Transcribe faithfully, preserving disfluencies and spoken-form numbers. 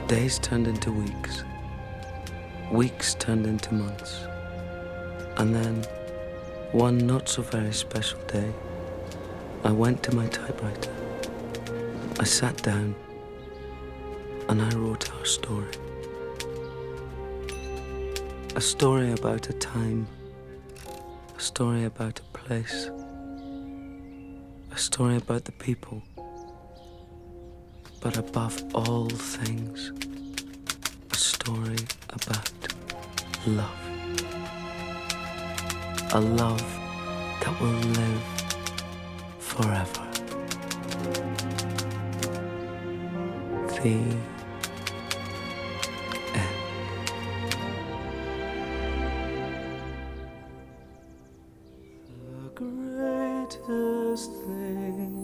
Days turned into weeks. Weeks turned into months. And then, one not so very special day, I went to my typewriter. I sat down and I wrote our story. A story about a time, a story about a place, a story about the people, but above all things, a story about love. A love that will live forever. The end. The greatest thing